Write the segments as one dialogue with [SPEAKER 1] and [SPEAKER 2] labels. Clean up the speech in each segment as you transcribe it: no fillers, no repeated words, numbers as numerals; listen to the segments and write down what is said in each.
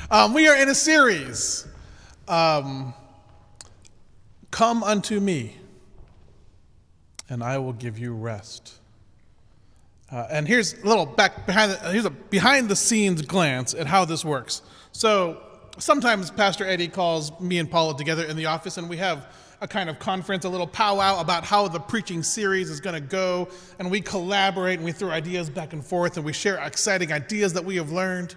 [SPEAKER 1] We are in a series, Come Unto Me, and I will give you rest. And here's a little behind the scenes glance at how this works. So sometimes Pastor Eddie calls me and Paula together in the office, and we have a kind of conference, a little powwow about how the preaching series is going to go, and we collaborate and we throw ideas back and forth, and we share exciting ideas that we have learned.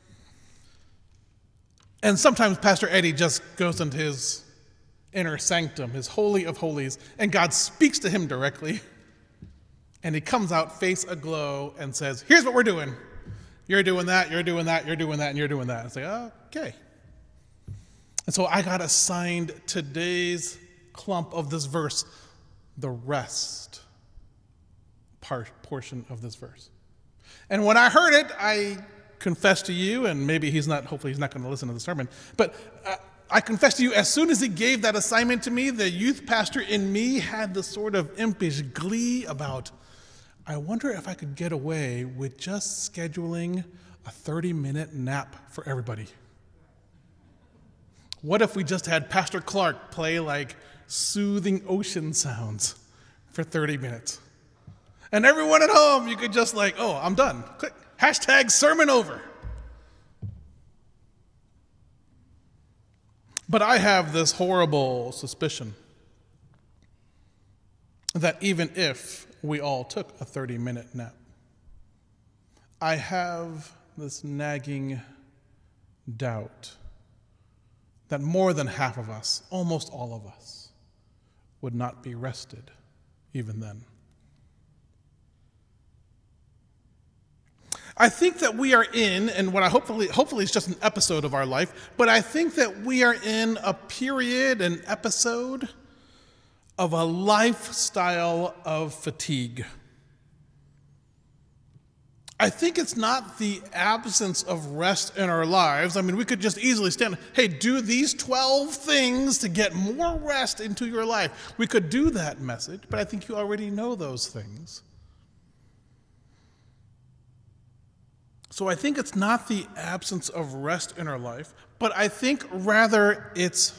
[SPEAKER 1] And sometimes Pastor Eddie just goes into his inner sanctum, his holy of holies, and God speaks to him directly. And he comes out face aglow and says, here's what we're doing. You're doing that, you're doing that, you're doing that, and you're doing that. It's like, okay. And so I got assigned today's clump of this verse, the rest portion of this verse. And when I heard it, I confessed to you, and maybe hopefully he's not going to listen to the sermon, but I confessed to you, as soon as he gave that assignment to me, the youth pastor in me had this sort of impish glee about, I wonder if I could get away with just scheduling a 30-minute nap for everybody. What if we just had Pastor Clark play like soothing ocean sounds for 30 minutes? And everyone at home, you could just I'm done. Click. # sermon over. But I have this horrible suspicion that even if we all took a 30-minute nap, I have this nagging doubt that more than half of us, almost all of us, would not be rested even then. I think that we are in, and what I hopefully it's just an episode of our life, but I think that we are in a period, an episode of a lifestyle of fatigue. I think it's not the absence of rest in our lives. I mean, we could just easily do these 12 things to get more rest into your life. We could do that message, but I think you already know those things. So I think it's not the absence of rest in our life, but I think rather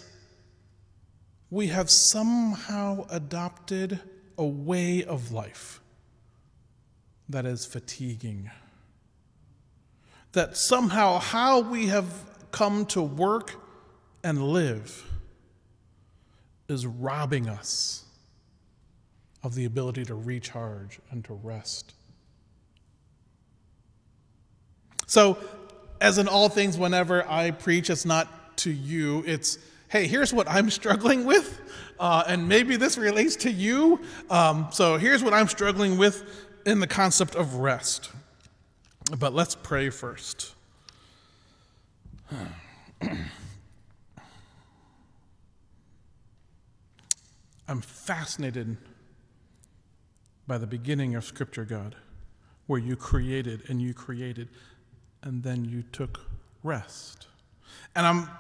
[SPEAKER 1] we have somehow adopted a way of life that is fatiguing. That somehow how we have come to work and live is robbing us of the ability to recharge and to rest. So, as in all things, whenever I preach, it's not to you, it's, hey, here's what I'm struggling with, and maybe this relates to you. So here's what I'm struggling with in the concept of rest. But let's pray first. I'm fascinated by the beginning of Scripture, God, where you created, and then you took rest. And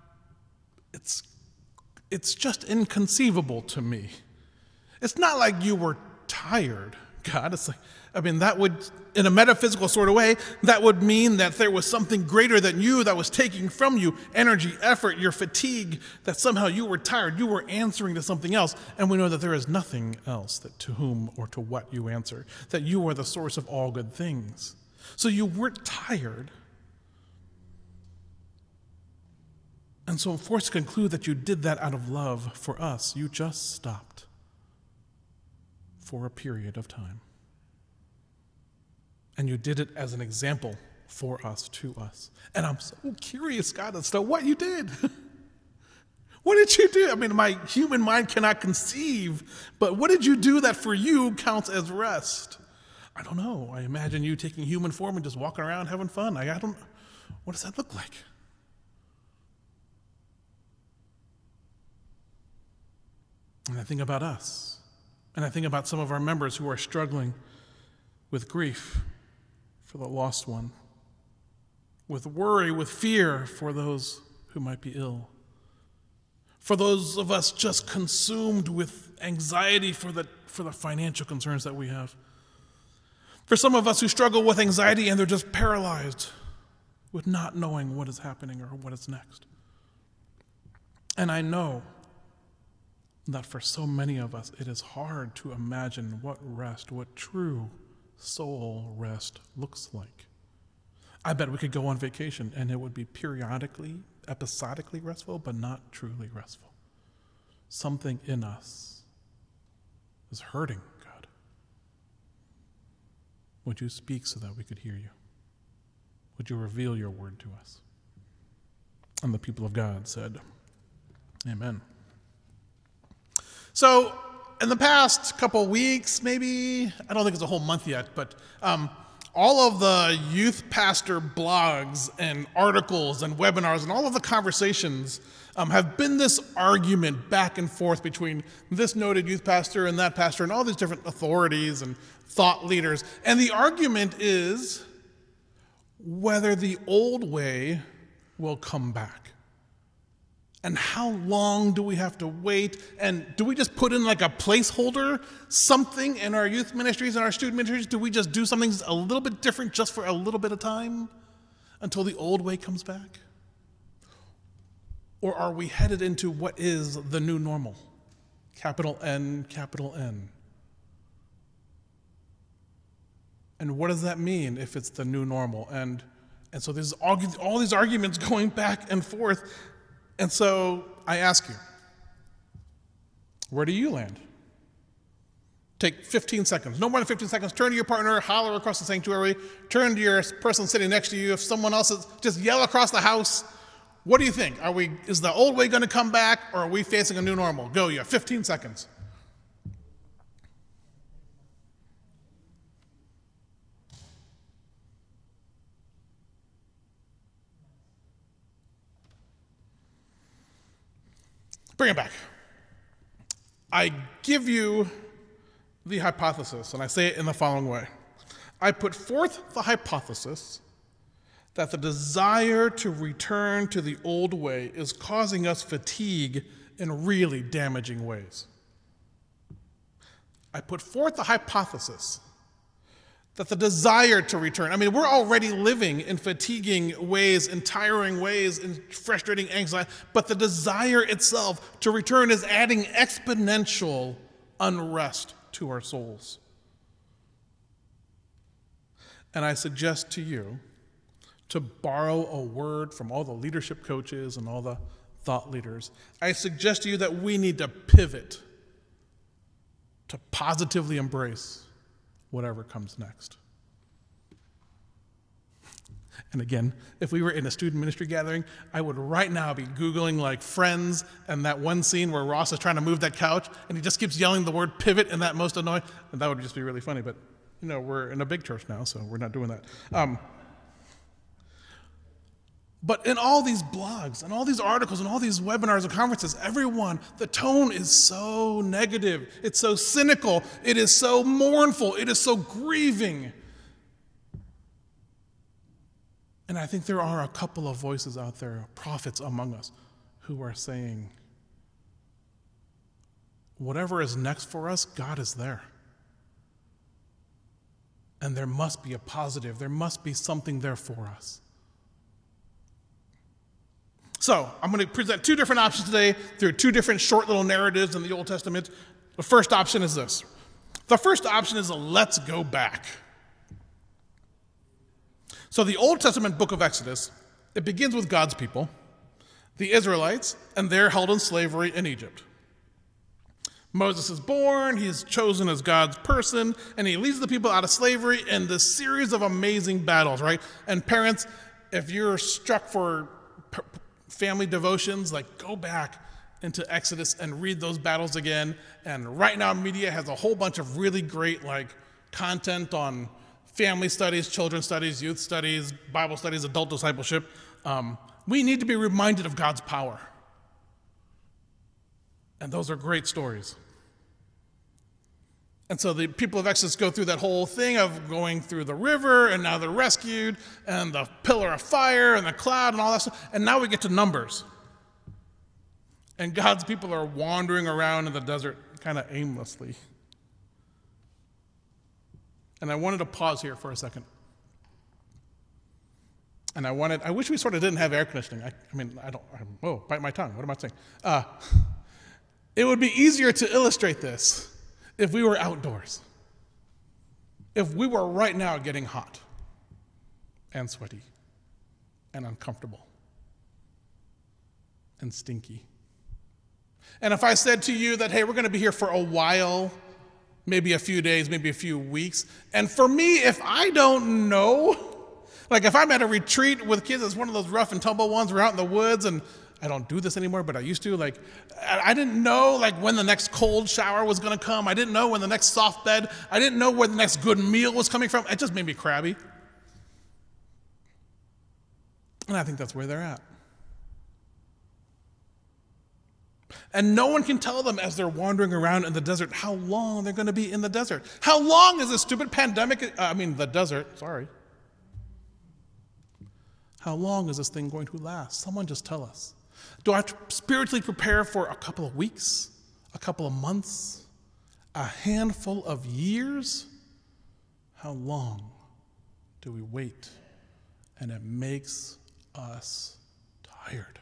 [SPEAKER 1] it's just inconceivable to me. It's not like you were tired, God. It's that would, in a metaphysical sort of way, that would mean that there was something greater than you that was taking from you energy, effort, your fatigue, that somehow you were tired, you were answering to something else, and we know that there is nothing else to whom or to what you answer, that you are the source of all good things. So you weren't tired. And so I'm forced to conclude that you did that out of love for us. You just stopped for a period of time. And you did it as an example for us, to us. And I'm so curious, God, as to what you did. What did you do? I mean, my human mind cannot conceive, but what did you do that for you counts as rest? I don't know. I imagine you taking human form and just walking around having fun. What does that look like? And I think about us. And I think about some of our members who are struggling with grief for the lost one, with worry, with fear for those who might be ill, for those of us just consumed with anxiety for the financial concerns that we have. For some of us who struggle with anxiety and they're just paralyzed with not knowing what is happening or what is next. And I know that for so many of us, it is hard to imagine what rest, what true soul rest looks like. I bet we could go on vacation and it would be periodically, episodically restful, but not truly restful. Something in us is hurting, God. Would you speak so that we could hear you? Would you reveal your word to us? And the people of God said, Amen. So, in the past couple weeks, maybe, I don't think it's a whole month yet, but all of the youth pastor blogs and articles and webinars and all of the conversations have been this argument back and forth between this noted youth pastor and that pastor and all these different authorities and thought leaders. And the argument is whether the old way will come back. And how long do we have to wait? And do we just put in like a placeholder, something in our youth ministries and our student ministries? Do we just do something a little bit different just for a little bit of time until the old way comes back? Or are we headed into what is the new normal? Capital N, capital N. And what does that mean if it's the new normal? And so there's all these arguments going back and forth. And so I ask you, where do you land? Take 15 seconds, no more than 15 seconds. Turn to your partner, holler across the sanctuary. Turn to your person sitting next to you. If someone else is, just yell across the house. What do you think? Is the old way going to come back, or are we facing a new normal? Go, you have 15 seconds. Bring it back. I give you the hypothesis, and I say it in the following way. I put forth the hypothesis that the desire to return to the old way is causing us fatigue in really damaging ways. I put forth the hypothesis that the desire to return, we're already living in fatiguing ways, in tiring ways, in frustrating anxiety, but the desire itself to return is adding exponential unrest to our souls. And I suggest to you to borrow a word from all the leadership coaches and all the thought leaders. I suggest to you that we need to pivot to positively embrace whatever comes next. And again, if we were in a student ministry gathering, I would right now be Googling like Friends and that one scene where Ross is trying to move that couch and he just keeps yelling the word pivot and that most annoying, and that would just be really funny. But, we're in a big church now, so we're not doing that. But in all these blogs and all these articles and all these webinars and conferences, the tone is so negative. It's so cynical. It is so mournful. It is so grieving. And I think there are a couple of voices out there, prophets among us, who are saying, whatever is next for us, God is there. And there must be a positive. There must be something there for us. So I'm going to present two different options today through two different short little narratives in the Old Testament. The first option is this. The first option is a let's go back. So the Old Testament book of Exodus, it begins with God's people, the Israelites, and they're held in slavery in Egypt. Moses is born, he's chosen as God's person, and he leads the people out of slavery in this series of amazing battles, right? And parents, if you're struck for family devotions, go back into Exodus and read those battles again. And Right Now Media has a whole bunch of really great content on family studies, children's studies, youth studies, Bible studies, adult discipleship. We need to be reminded of God's power. And those are great stories. And so the people of Exodus go through that whole thing of going through the river, and now they're rescued, and the pillar of fire, and the cloud, and all that stuff. And now we get to Numbers. And God's people are wandering around in the desert kind of aimlessly. And I wanted to pause here for a second. And I wish we sort of didn't have air conditioning. Bite my tongue. What am I saying? It would be easier to illustrate this if we were outdoors. If we were right now getting hot and sweaty and uncomfortable and stinky. And if I said to you that, hey, we're going to be here for a while, maybe a few days, maybe a few weeks, and for me, if I don't know, like if I'm at a retreat with kids, it's one of those rough and tumble ones, we're out in the woods, and I don't do this anymore, but I used to, like, I didn't know, like, when the next cold shower was going to come. I didn't know when the next soft bed, I didn't know where the next good meal was coming from. It just made me crabby. And I think that's where they're at. And no one can tell them as they're wandering around in the desert how long they're going to be in the desert. How long is this stupid pandemic, the desert, sorry. How long is this thing going to last? Someone just tell us. Do I have to spiritually prepare for a couple of weeks, a couple of months, a handful of years? How long do we wait? And it makes us tired.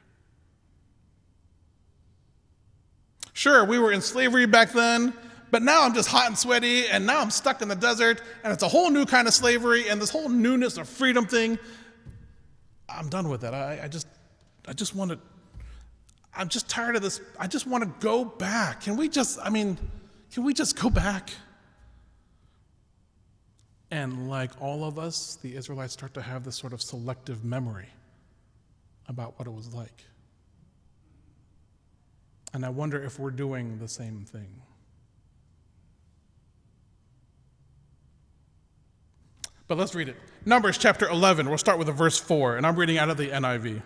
[SPEAKER 1] Sure, we were in slavery back then, but now I'm just hot and sweaty, and now I'm stuck in the desert, and it's a whole new kind of slavery, and this whole newness of freedom thing. I'm done with that. I just want to, I'm just tired of this. I just want to go back. Can we just go back? And like all of us, the Israelites start to have this sort of selective memory about what it was like. And I wonder if we're doing the same thing. But let's read it. Numbers chapter 11. We'll start with verse 4, and I'm reading out of the NIV.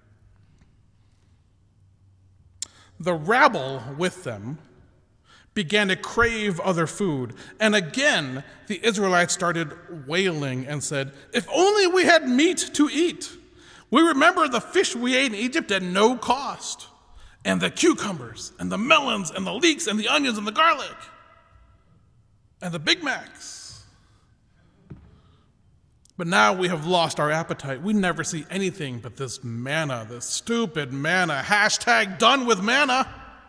[SPEAKER 1] The rabble with them began to crave other food, and again the Israelites started wailing and said, "If only we had meat to eat. We remember the fish we ate in Egypt at no cost, and the cucumbers, and the melons, and the leeks, and the onions, and the garlic, and the Big Macs. But now we have lost our appetite. We never see anything but this manna, this stupid manna. Hashtag done with manna."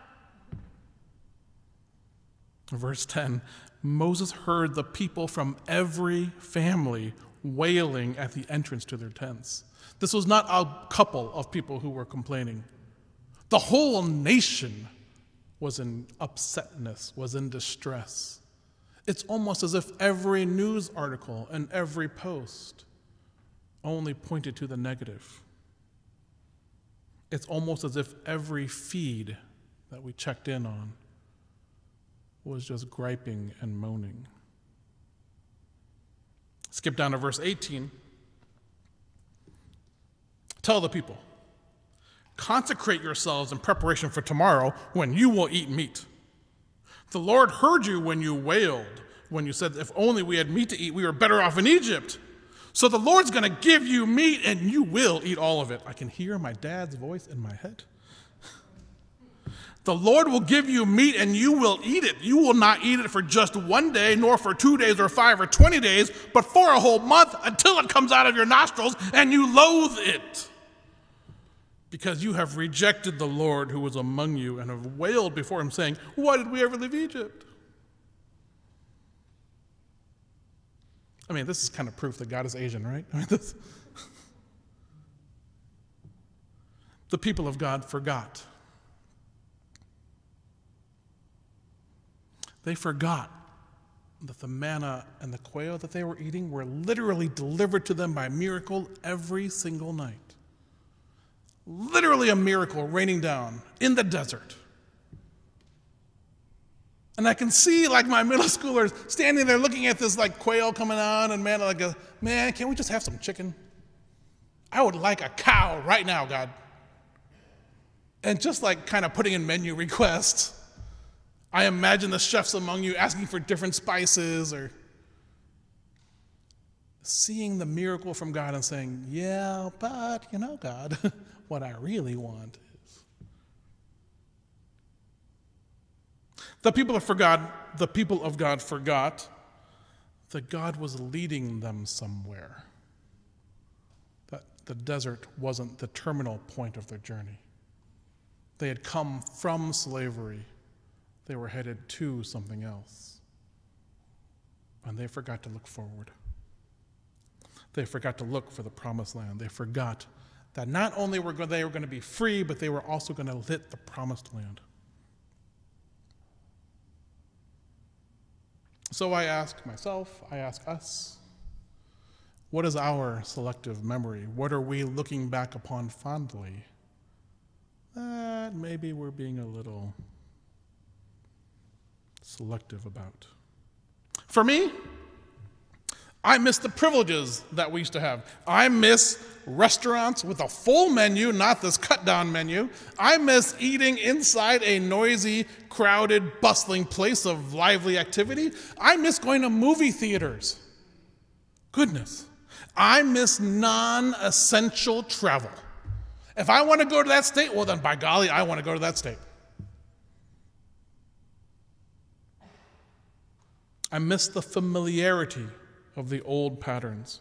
[SPEAKER 1] Verse 10, Moses heard the people from every family wailing at the entrance to their tents. This was not a couple of people who were complaining. The whole nation was in upsetness, was in distress. It's almost as if every news article and every post only pointed to the negative. It's almost as if every feed that we checked in on was just griping and moaning. Skip down to verse 18. Tell the people, consecrate yourselves in preparation for tomorrow when you will eat meat. The Lord heard you when you wailed, when you said, if only we had meat to eat, we were better off in Egypt. So the Lord's going to give you meat and you will eat all of it. I can hear my dad's voice in my head. The Lord will give you meat and you will eat it. You will not eat it for just 1 day, nor for 2 days or 5 or 20 days, but for a whole month until it comes out of your nostrils and you loathe it. Because you have rejected the Lord who was among you and have wailed before him, saying, why did we ever leave Egypt? I mean, this is kind of proof that God is Asian, right? The people of God forgot. They forgot that the manna and the quail that they were eating were literally delivered to them by miracle every single night. Literally a miracle raining down in the desert. And I can see like my middle schoolers standing there looking at this like quail coming on and man, can't we just have some chicken? I would like a cow right now, God. And just like kind of putting in menu requests. I imagine the chefs among you asking for different spices or seeing the miracle from God and saying, yeah, but God, what I really want is. The people of God forgot that God was leading them somewhere. the desert wasn't the terminal point of their journey. They had come from slavery. They were headed to something else. And they forgot to look forward. They forgot to look for the promised land. They forgot that not only were they going to be free, but they were also going to hit the promised land. So I ask myself, I ask us, what is our selective memory? What are we looking back upon fondly that maybe we're being a little selective about? For me, I miss the privileges that we used to have. I miss restaurants with a full menu, not this cut-down menu. I miss eating inside a noisy, crowded, bustling place of lively activity. I miss going to movie theaters. Goodness. I miss non-essential travel. If I want to go to that state, well then by golly, I want to go to that state. I miss the familiarity of the old patterns.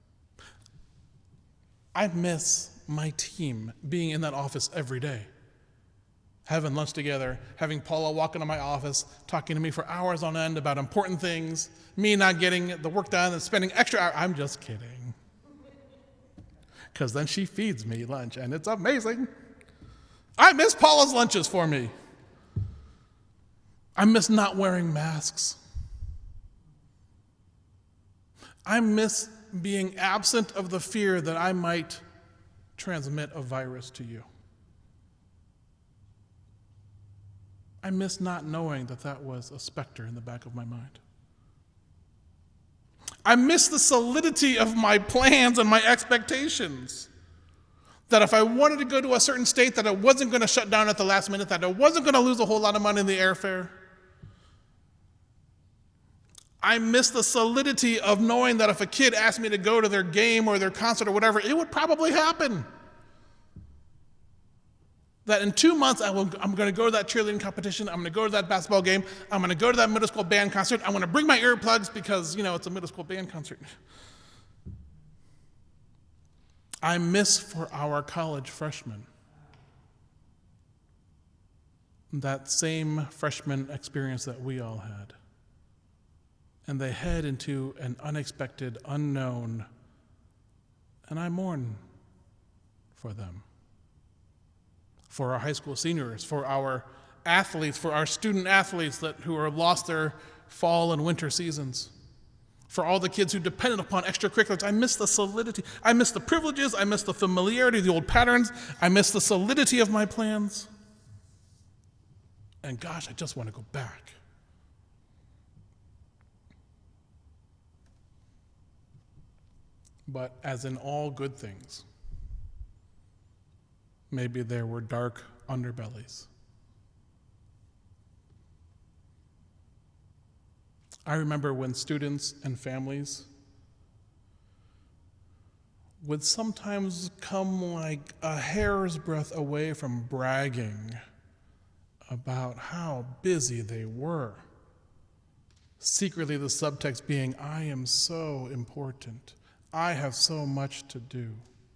[SPEAKER 1] I miss my team being in that office every day, having lunch together, having Paula walk into my office, talking to me for hours on end about important things, me not getting the work done and spending extra hours. I'm just kidding. Because then she feeds me lunch, and it's amazing. I miss Paula's lunches for me. I miss not wearing masks. I miss being absent of the fear that I might transmit a virus to you. I miss not knowing that that was a specter in the back of my mind. I miss the solidity of my plans and my expectations. That if I wanted to go to a certain state, that it wasn't going to shut down at the last minute, that I wasn't going to lose a whole lot of money in the airfare. I miss the solidity of knowing that if a kid asked me to go to their game or their concert or whatever, it would probably happen. That in 2 months, I'm going to go to that cheerleading competition, I'm going to go to that basketball game, I'm going to go to that middle school band concert, I'm going to bring my earplugs because, it's a middle school band concert. I miss for our college freshmen that same freshman experience that we all had. And they head into an unexpected, unknown, and I mourn for them. For our high school seniors, for our athletes, for our student athletes who are lost their fall and winter seasons. For all the kids who depended upon extracurriculars, I miss the solidity. I miss the privileges. I miss the familiarity of the old patterns. I miss the solidity of my plans. And gosh, I just want to go back. But as in all good things, maybe there were dark underbellies. I remember when students and families would sometimes come like a hair's breadth away from bragging about how busy they were. Secretly, the subtext being, I am so important. I have so much to do.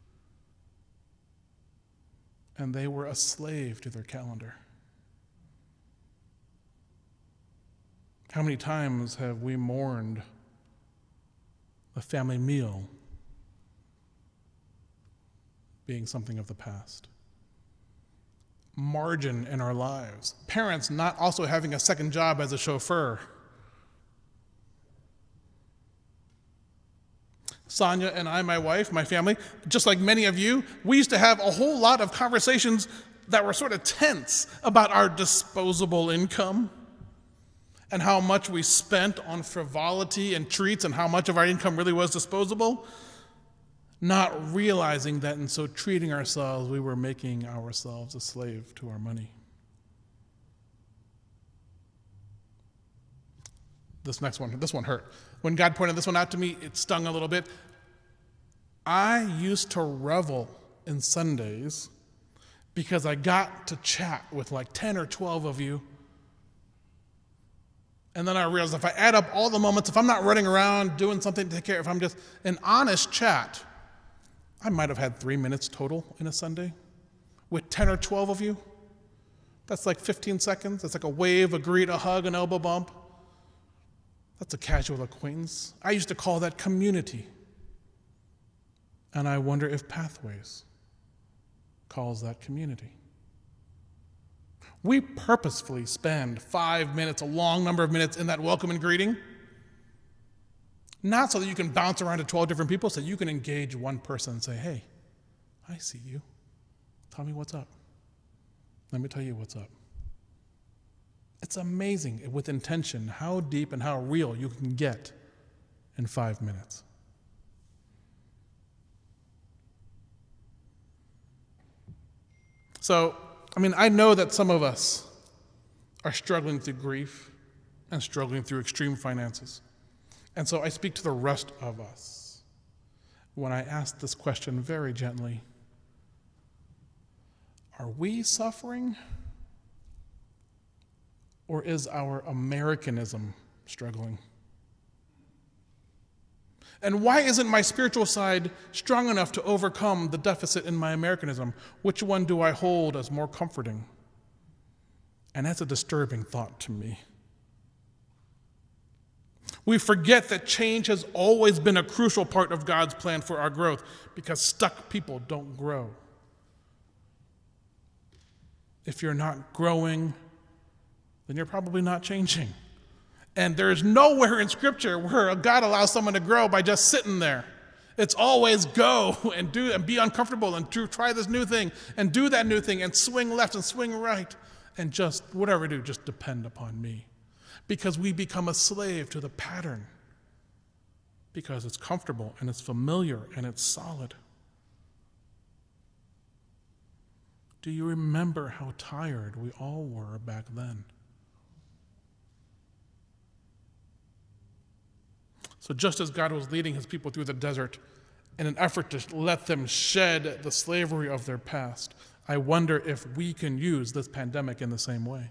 [SPEAKER 1] And they were a slave to their calendar. How many times have we mourned the family meal being something of the past? Margin in our lives. Parents not also having a second job as a chauffeur. Sonia and I, my wife, my family, just like many of you, we used to have a whole lot of conversations that were sort of tense about our disposable income and how much we spent on frivolity and treats and how much of our income really was disposable, not realizing that in so treating ourselves, we were making ourselves a slave to our money. This one hurt. When God pointed this one out to me, it stung a little bit. I used to revel in Sundays because I got to chat with like 10 or 12 of you. And then I realized if I add up all the moments, if I'm not running around doing something to take care of, if I'm just an honest chat, I might have had 3 minutes total in a Sunday with 10 or 12 of you. That's like 15 seconds. That's like a wave, a greet, a hug, an elbow bump. That's a casual acquaintance. I used to call that community. And I wonder if Pathways calls that community. We purposefully spend 5 minutes, a long number of minutes in that welcome and greeting, not so that you can bounce around to 12 different people, so you can engage one person and say, hey, I see you. Tell me what's up. Let me tell you what's up. It's amazing with intention how deep and how real you can get in 5 minutes. So, I know that some of us are struggling through grief and struggling through extreme finances. And so I speak to the rest of us when I ask this question very gently. Are we suffering? Or is our Americanism struggling? And why isn't my spiritual side strong enough to overcome the deficit in my Americanism? Which one do I hold as more comforting? And that's a disturbing thought to me. We forget that change has always been a crucial part of God's plan for our growth, because stuck people don't grow. If you're not growing, then you're probably not changing. And there's nowhere in Scripture where God allows someone to grow by just sitting there. It's always go and do and be uncomfortable and try this new thing and do that new thing and swing left and swing right and just whatever do, just depend upon me. Because we become a slave to the pattern because it's comfortable and it's familiar and it's solid. Do you remember how tired we all were back then? So just as God was leading his people through the desert in an effort to let them shed the slavery of their past, I wonder if we can use this pandemic in the same way.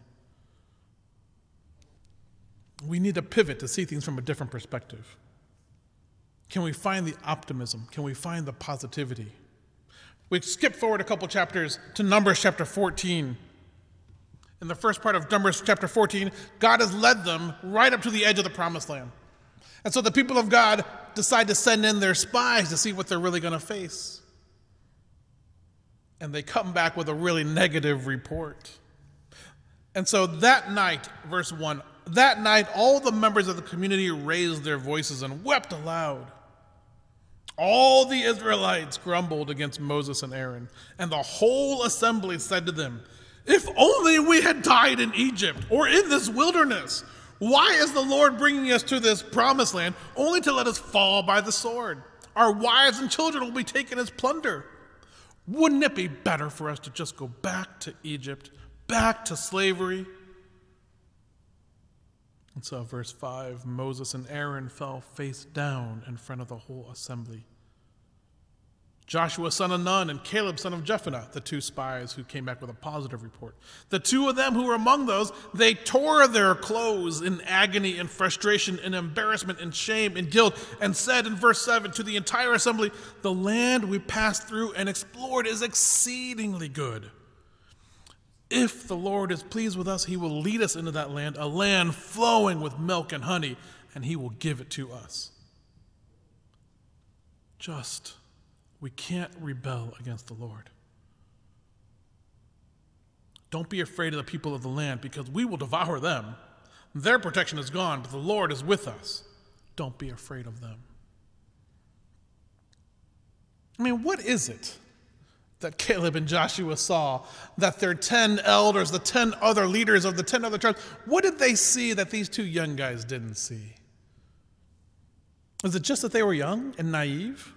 [SPEAKER 1] We need to pivot to see things from a different perspective. Can we find the optimism? Can we find the positivity? We skip forward a couple chapters to Numbers chapter 14. In the first part of Numbers chapter 14, God has led them right up to the edge of the promised land. And so the people of God decide to send in their spies to see what they're really going to face. And they come back with a really negative report. And so that night, verse 1, that night all the members of the community raised their voices and wept aloud. All the Israelites grumbled against Moses and Aaron, and the whole assembly said to them, "If only we had died in Egypt or in this wilderness. Why is the Lord bringing us to this promised land only to let us fall by the sword? Our wives and children will be taken as plunder. Wouldn't it be better for us to just go back to Egypt, back to slavery?" And so, verse 5, Moses and Aaron fell face down in front of the whole assembly. Joshua son of Nun and Caleb son of Jephunneh, the two spies who came back with a positive report. The two of them who were among those, they tore their clothes in agony and frustration and embarrassment and shame and guilt, and said in verse 7 to the entire assembly, "The land we passed through and explored is exceedingly good. If the Lord is pleased with us, he will lead us into that land, a land flowing with milk and honey, and he will give it to us." We can't rebel against the Lord. Don't be afraid of the people of the land, because we will devour them. Their protection is gone, but the Lord is with us. Don't be afraid of them. What is it that Caleb and Joshua saw that their 10 elders, the 10 other leaders of the 10 other tribes, what did they see that these two young guys didn't see? Is it just that they were young and naive?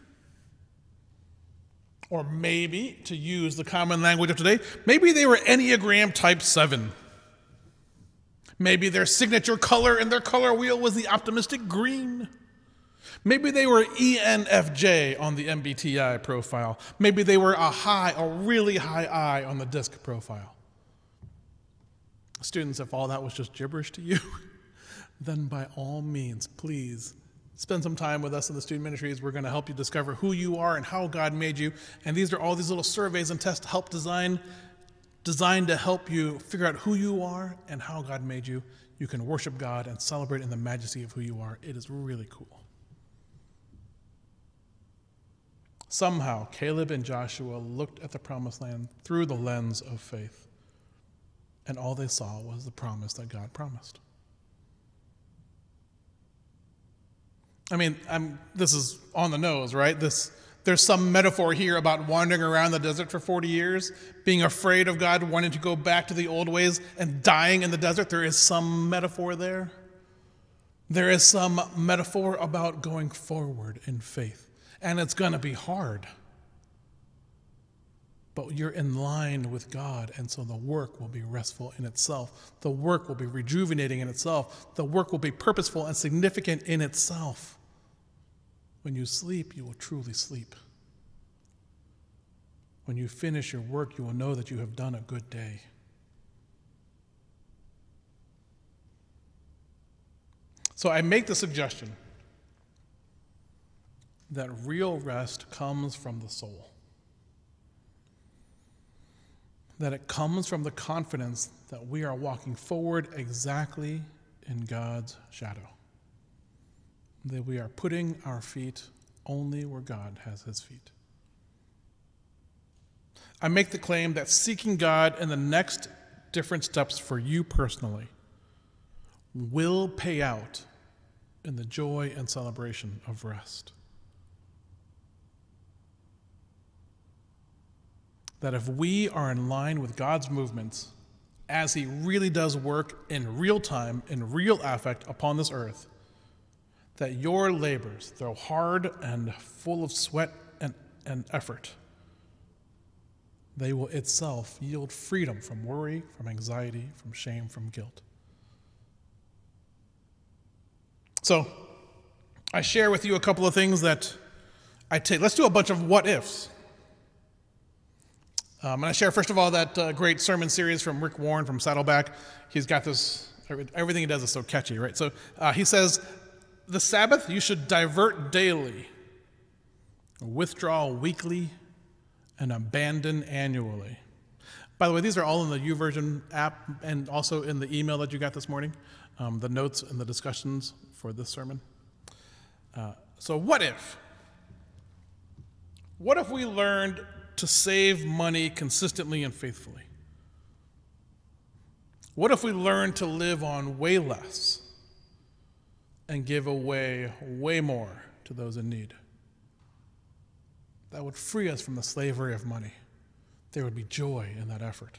[SPEAKER 1] Or maybe, to use the common language of today, maybe they were Enneagram type 7. Maybe their signature color in their color wheel was the optimistic green. Maybe they were ENFJ on the MBTI profile. Maybe they were a really high I on the DISC profile. Students, if all that was just gibberish to you, then by all means, please spend some time with us in the student ministries. We're going to help you discover who you are and how God made you. And these are all these little surveys and tests to help designed to help you figure out who you are and how God made you. You can worship God and celebrate in the majesty of who you are. It is really cool. Somehow, Caleb and Joshua looked at the promised land through the lens of faith, and all they saw was the promise that God promised. I mean, this is on the nose, right? There's some metaphor here about wandering around the desert for 40 years, being afraid of God, wanting to go back to the old ways, and dying in the desert. There is some metaphor there. There is some metaphor about going forward in faith. And it's going to be hard. But you're in line with God, and so the work will be restful in itself. The work will be rejuvenating in itself. The work will be purposeful and significant in itself. When you sleep, you will truly sleep. When you finish your work, you will know that you have done a good day. So I make the suggestion that real rest comes from the soul. That it comes from the confidence that we are walking forward exactly in God's shadow. That we are putting our feet only where God has his feet. I make the claim that seeking God in the next different steps for you personally will pay out in the joy and celebration of rest. That if we are in line with God's movements, as he really does work in real time, in real affect upon this earth, that your labors, though hard and full of sweat and effort, they will itself yield freedom from worry, from anxiety, from shame, from guilt. So, I share with you a couple of things that I take. Let's do a bunch of what ifs. And I share, first of all, that great sermon series from Rick Warren from Saddleback. He's got this, everything he does is so catchy, right? So he says, the Sabbath you should divert daily, withdraw weekly, and abandon annually. By the way, these are all in the YouVersion app and also in the email that you got this morning, the notes and the discussions for this sermon. So what if? What if we learned to save money consistently and faithfully? What if we learned to live on way less and give away way more to those in need? That would free us from the slavery of money. There would be joy in that effort.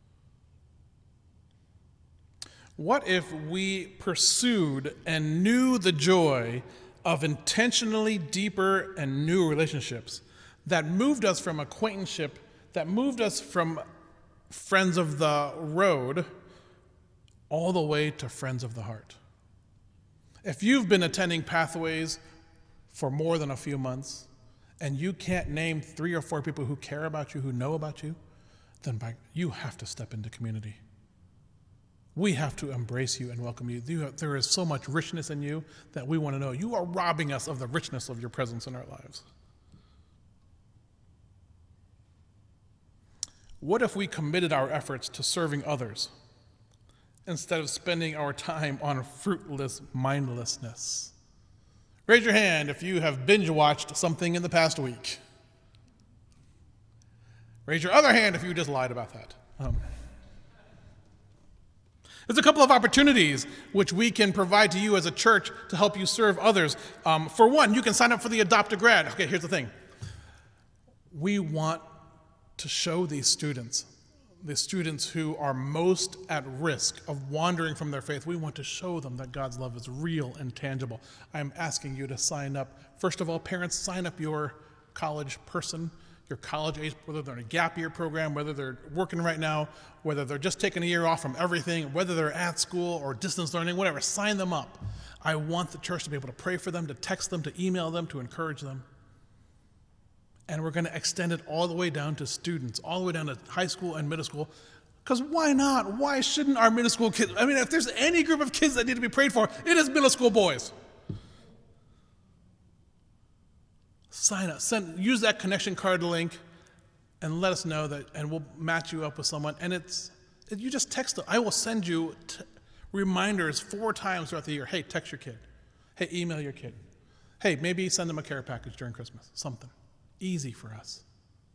[SPEAKER 1] What if we pursued and knew the joy of intentionally deeper and new relationships that moved us from acquaintanceship, that moved us from friends of the road all the way to friends of the heart? If you've been attending Pathways for more than a few months and you can't name 3 or 4 people who care about you, who know about you, then you have to step into community. We have to embrace you and welcome you. There is so much richness in you that we want to know. You are robbing us of the richness of your presence in our lives. What if we committed our efforts to serving others instead of spending our time on fruitless mindlessness? Raise your hand if you have binge-watched something in the past week. Raise your other hand if you just lied about that. There's a couple of opportunities which we can provide to you as a church to help you serve others. For one, you can sign up for the Adopt a Grad. Okay, here's the thing. We want to show these students who are most at risk of wandering from their faith, we want to show them that God's love is real and tangible. I'm asking you to sign up. First of all, parents, sign up your college person, your college age, whether they're in a gap year program, whether they're working right now, whether they're just taking a year off from everything, whether they're at school or distance learning, whatever, sign them up. I want the church to be able to pray for them, to text them, to email them, to encourage them. And we're going to extend it all the way down to students, all the way down to high school and middle school. Because why not? Why shouldn't our middle school kids? I mean, if there's any group of kids that need to be prayed for, it is middle school boys. Sign up. Use that connection card link and let us know that, and we'll match you up with someone. And you just text them. I will send you reminders 4 times throughout the year. Hey, text your kid. Hey, email your kid. Hey, maybe send them a care package during Christmas. Something easy for us.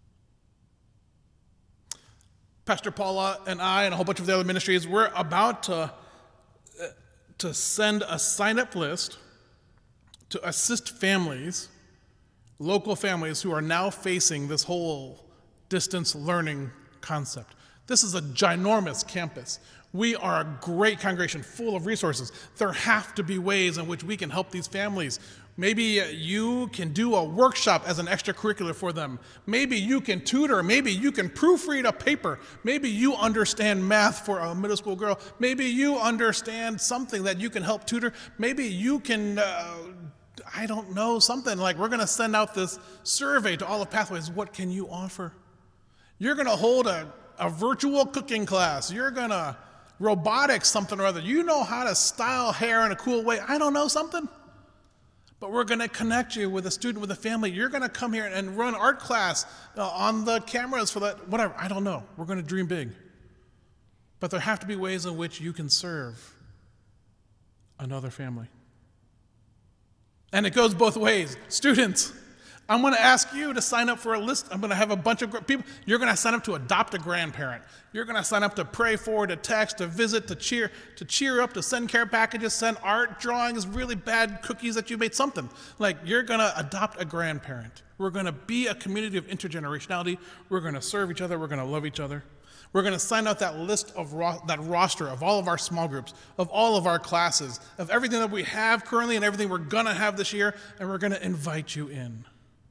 [SPEAKER 1] Pastor Paula and I and a whole bunch of the other ministries, we're about to send a sign-up list to assist families, local families who are now facing this whole distance learning concept. This is a ginormous campus. We are a great congregation full of resources. There have to be ways in which we can help these families. Maybe you can do a workshop as an extracurricular for them. Maybe you can tutor. Maybe you can proofread a paper. Maybe you understand math for a middle school girl. Maybe you understand something that you can help tutor. Maybe you can, I don't know, something like we're going to send out this survey to all of Pathways. What can you offer? You're going to hold a virtual cooking class. You're going to robotics something or other. You know how to style hair in a cool way. I don't know something. But we're going to connect you with a student, with a family. You're going to come here and run art class on the cameras for that, whatever. I don't know. We're going to dream big. But there have to be ways in which you can serve another family. And it goes both ways. Students, I'm going to ask you to sign up for a list. I'm going to have a bunch of people. You're going to sign up to adopt a grandparent. You're going to sign up to pray for, to text, to visit, to cheer up, to send care packages, send art, drawings, really bad cookies that you made, something. Like, you're going to adopt a grandparent. We're going to be a community of intergenerationality. We're going to serve each other. We're going to love each other. We're going to sign out that list of that roster of all of our small groups, of all of our classes, of everything that we have currently and everything we're going to have this year, and we're going to invite you in.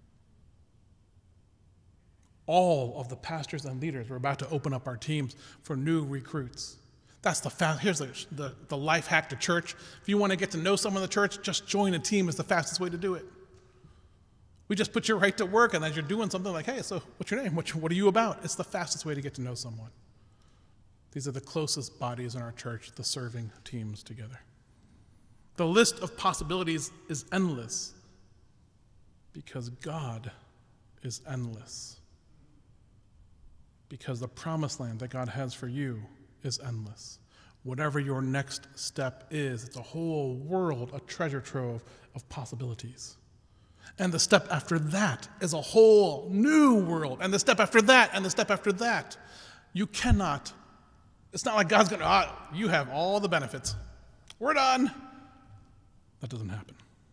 [SPEAKER 1] All of the pastors and leaders, we're about to open up our teams for new recruits. That's here's the life hack to church. If you want to get to know someone in the church, just join a team is the fastest way to do it. We just put you right to work, and as you're doing something like, hey, so what's your name? What are you about? It's the fastest way to get to know someone. These are the closest bodies in our church, the serving teams together. The list of possibilities is endless because God is endless. Because the promised land that God has for you is endless. Whatever your next step is, it's a whole world, a treasure trove of possibilities. And the step after that is a whole new world. And the step after that, and the step after that. You cannot, it's not like God's going to, you have all the benefits. We're done. That doesn't happen.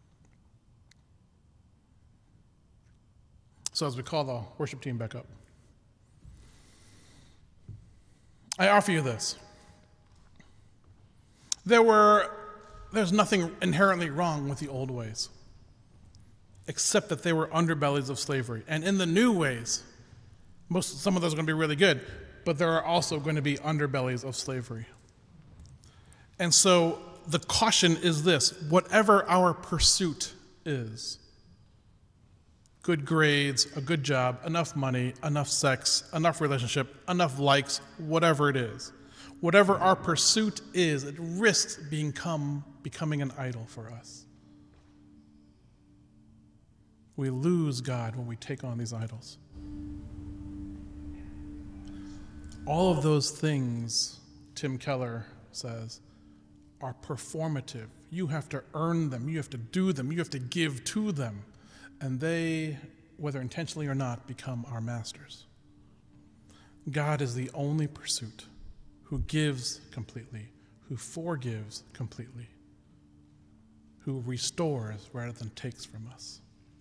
[SPEAKER 1] So as we call the worship team back up, I offer you this. There's nothing inherently wrong with the old ways, except that they were underbellies of slavery. And in the new ways, some of those are going to be really good, but there are also going to be underbellies of slavery. And so the caution is this: whatever our pursuit is, good grades, a good job, enough money, enough sex, enough relationship, enough likes, whatever it is. Whatever our pursuit is, it risks becoming an idol for us. We lose God when we take on these idols. All of those things, Tim Keller says, are performative. You have to earn them. You have to do them. You have to give to them. And they, whether intentionally or not, become our masters. God is the only pursuit who gives completely, who forgives completely, who restores rather than takes from us.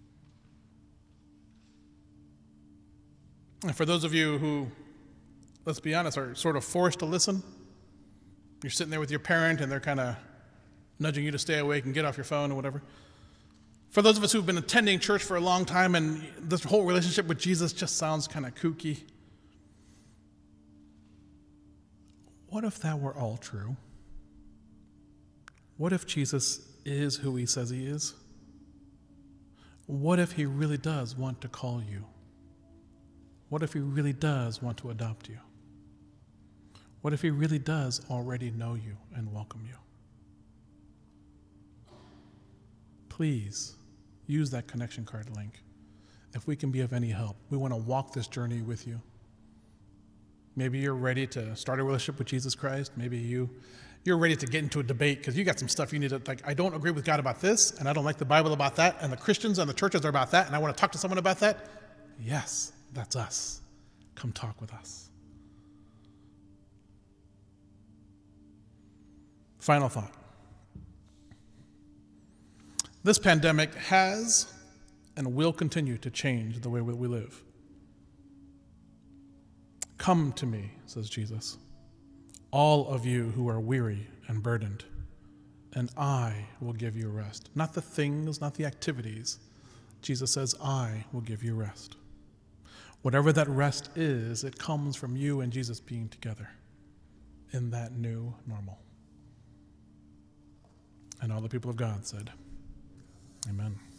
[SPEAKER 1] And for those of you who, let's be honest, are sort of forced to listen, you're sitting there with your parent and they're kind of nudging you to stay awake and get off your phone or whatever. For those of us who've been attending church for a long time and this whole relationship with Jesus just sounds kind of kooky, what if that were all true? What if Jesus is who he says he is? What if he really does want to call you? What if he really does want to adopt you? What if he really does already know you and welcome you? Please use that connection card link. if we can be of any help, we want to walk this journey with you. Maybe you're ready to start a relationship with Jesus Christ. Maybe you're ready to get into a debate because you got some stuff you need to, like, I don't agree with God about this, and I don't like the Bible about that, and the Christians and the churches are about that, and I want to talk to someone about that. Yes, that's us. Come talk with us. Final thought. This pandemic has and will continue to change the way we live. Come to me, says Jesus, all of you who are weary and burdened, and I will give you rest. Not the things, not the activities. Jesus says, I will give you rest. Whatever that rest is, it comes from you and Jesus being together in that new normal. And all the people of God said, amen.